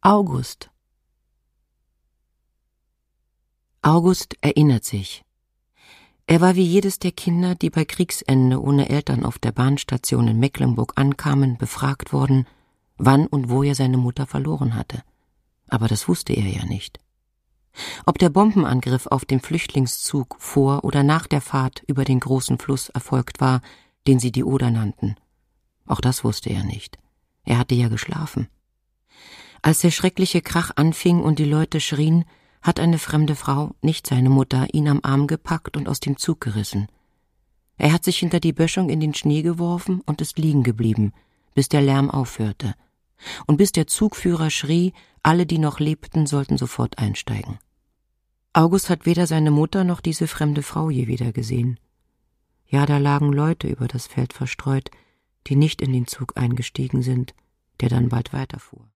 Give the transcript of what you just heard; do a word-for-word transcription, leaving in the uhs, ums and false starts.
August. August erinnert sich. Er war wie jedes der Kinder, die bei Kriegsende ohne Eltern auf der Bahnstation in Mecklenburg ankamen, befragt worden, wann und wo er seine Mutter verloren hatte. Aber das wusste er ja nicht. Ob der Bombenangriff auf den Flüchtlingszug vor oder nach der Fahrt über den großen Fluss erfolgt war, den sie die Oder nannten. Auch das wusste er nicht. Er hatte ja geschlafen. Als der schreckliche Krach anfing und die Leute schrien, hat eine fremde Frau, nicht seine Mutter, ihn am Arm gepackt und aus dem Zug gerissen. Er hat sich hinter die Böschung in den Schnee geworfen und ist liegen geblieben, bis der Lärm aufhörte. Und bis der Zugführer schrie, alle, die noch lebten, sollten sofort einsteigen. August hat weder seine Mutter noch diese fremde Frau je wieder gesehen. Ja, da lagen Leute über das Feld verstreut, die nicht in den Zug eingestiegen sind, der dann bald weiterfuhr.